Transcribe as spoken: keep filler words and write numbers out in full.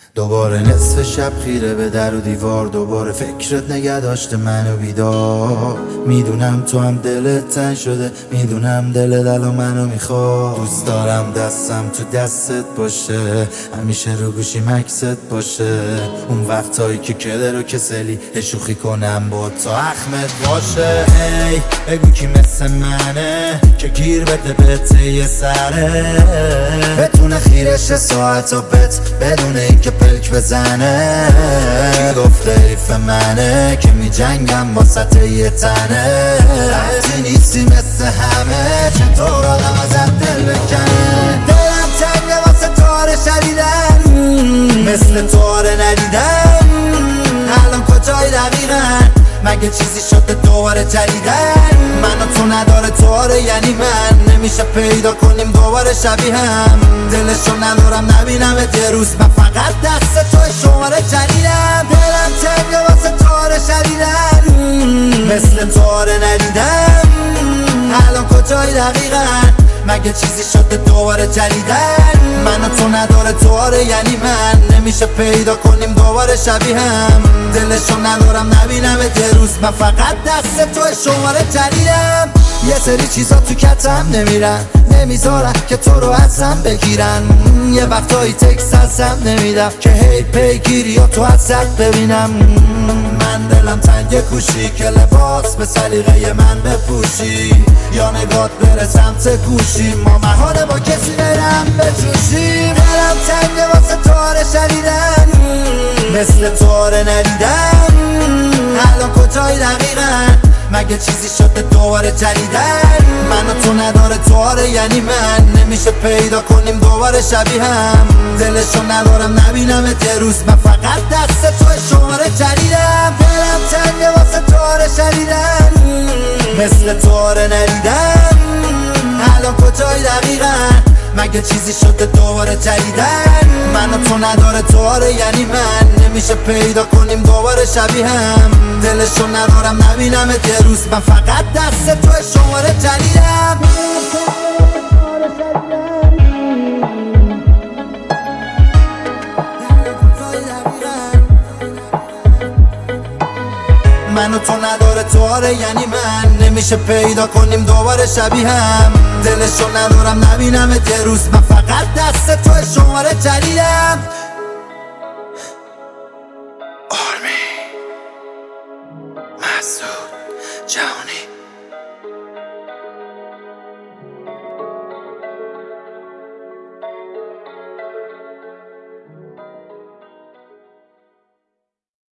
دوباره نصف شب خیره به در و دیوار، دوباره فکرت نگه داشته منو بیدار. میدونم تو هم دلت تنگ شده، میدونم دلت الان منو میخواد. دوست دارم دستم تو دستت باشه، همیشه رو گوشی مکست باشه. اون وقتایی که کدر و کسلی شوخی کنم با تا اخمت باشه. هی بگو کی مثل منه که گیر بده به یه سره، بتونه خیرش ساعت و بت بدونه ای که پلک بزنه. کی گفته حیف منه که می جنگم با سطح یه تنه. وقتی نیستی مثل همه چطور آدم ازت دل بکنه. دلم تنگه واسه تاره شدیدن، مثل تاره ندیدن. الان کجای دقیقا؟ مگه چیزی شده دوباره جدیدن؟ من و تو نداره تواره یعنی من نمیشه پیدا کنیم دوباره شبیه هم. دلشو ندارم نبینمت یه روز، من فقط دست توی شماره جدیدم. دلم تنگه واسه تواره شدیدن، مثل تواره ندیدم. الان کجای دقیقا؟ مگه چیزی شده دوباره جدیدن؟ من و تو نداره تواره یعنی من نمیشه پیدا کنیم دوباره شبیه هم. دلشو ندارم نبینمت یه روز، من فقط دست توی شماره جدیدم. یه سری چیزا تو کتم نمیرن، نمیذارن که تو رو ازم بگیرن. یه وقتایی تکس ازم نمیدم که هی پیگیری یا تو ازت ببینم. من دلم تنگ کوشی که لباس به سلیقه من بپوشی، یا نگات بره سمت گوشی ما محاله با کسی برم بجوشیم. دلم تنگ واسه تاره شدیدن، مثل تاره ندیدم. الان کجای دقیقا؟ مگه چیزی شده دوباره جدیدن؟ من و تو نداره تواره یعنی من نمیشه پیدا کنیم دوباره شبیه هم. دلشو ندارم نبینمت یه روز، من فقط دست توی شماره جدیدم. دلم تنگه واسه تواره شدیدن، مثل تواره ندیدم. الان کجای دقیقا؟ مگه چیزی شده دوباره جدیدن؟ من و تو نداره تواره یعنی من نمیشه پیدا کنیم دوباره شبیه هم. دلشو ندارم نبینمت یه روز، من فقط دست توی شماره جدیدم. من و تو نداره تواره یعنی من نمیشه پیدا کنیم دوباره شبیه هم. دلشو ندارم نبینمت یه روز، من فقط دست توی شماره جدیدم. آرمی مسعود جهانی.